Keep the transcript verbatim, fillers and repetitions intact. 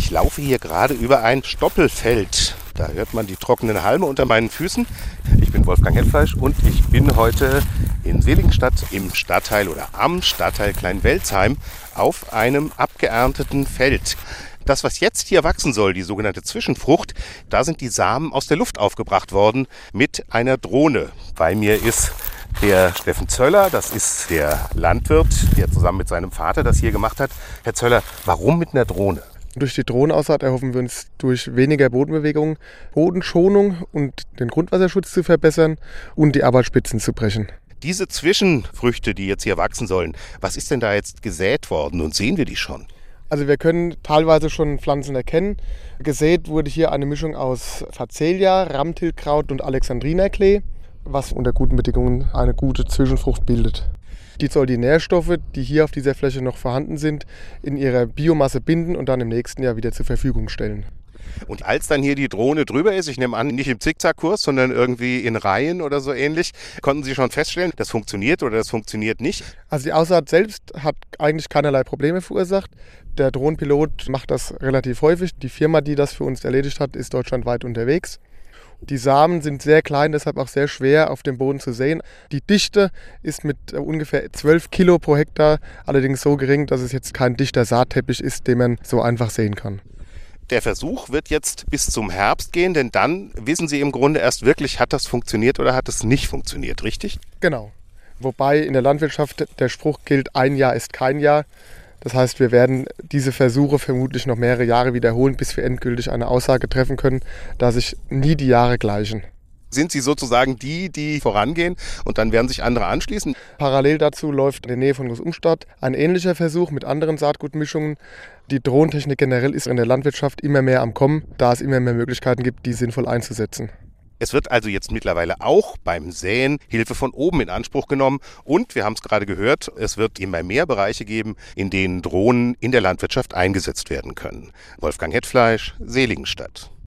Ich laufe hier gerade über ein Stoppelfeld. Da hört man die trockenen Halme unter meinen Füßen. Ich bin Wolfgang Hetfleisch und ich bin heute in Seligenstadt im Stadtteil oder am Stadtteil Kleinwelzheim auf einem abgeernteten Feld. Das, was jetzt hier wachsen soll, die sogenannte Zwischenfrucht, da sind die Samen aus der Luft aufgebracht worden mit einer Drohne. Bei mir ist der Steffen Zöller, das ist der Landwirt, der zusammen mit seinem Vater das hier gemacht hat. Herr Zöller, warum mit einer Drohne? Durch die Drohnenaussaat erhoffen wir uns durch weniger Bodenbewegung, Bodenschonung und den Grundwasserschutz zu verbessern und die Arbeitsspitzen zu brechen. Diese Zwischenfrüchte, die jetzt hier wachsen sollen, was ist denn da jetzt gesät worden und sehen wir die schon? Also wir können teilweise schon Pflanzen erkennen. Gesät wurde hier eine Mischung aus Facelia, Ramtilkraut und Alexandrinerklee, was unter guten Bedingungen eine gute Zwischenfrucht bildet. Die soll die Nährstoffe, die hier auf dieser Fläche noch vorhanden sind, in ihrer Biomasse binden und dann im nächsten Jahr wieder zur Verfügung stellen. Und als dann hier die Drohne drüber ist, ich nehme an, nicht im Zickzackkurs, sondern irgendwie in Reihen oder so ähnlich, konnten Sie schon feststellen, das funktioniert oder das funktioniert nicht? Also die Aussaat selbst hat eigentlich keinerlei Probleme verursacht. Der Drohnenpilot macht das relativ häufig. Die Firma, die das für uns erledigt hat, ist deutschlandweit unterwegs. Die Samen sind sehr klein, deshalb auch sehr schwer auf dem Boden zu sehen. Die Dichte ist mit ungefähr zwölf Kilo pro Hektar allerdings so gering, dass es jetzt kein dichter Saatteppich ist, den man so einfach sehen kann. Der Versuch wird jetzt bis zum Herbst gehen, denn dann wissen Sie im Grunde erst wirklich, hat das funktioniert oder hat es nicht funktioniert, richtig? Genau. Wobei in der Landwirtschaft der Spruch gilt, ein Jahr ist kein Jahr. Das heißt, wir werden diese Versuche vermutlich noch mehrere Jahre wiederholen, bis wir endgültig eine Aussage treffen können, da sich nie die Jahre gleichen. Sind Sie sozusagen die, die vorangehen und dann werden sich andere anschließen? Parallel dazu läuft in der Nähe von Groß-Umstadt ein ähnlicher Versuch mit anderen Saatgutmischungen. Die Drohnentechnik generell ist in der Landwirtschaft immer mehr am Kommen, da es immer mehr Möglichkeiten gibt, die sinnvoll einzusetzen. Es wird also jetzt mittlerweile auch beim Säen Hilfe von oben in Anspruch genommen. Und wir haben es gerade gehört, es wird immer mehr Bereiche geben, in denen Drohnen in der Landwirtschaft eingesetzt werden können. Wolfgang Hetfleisch, Seligenstadt.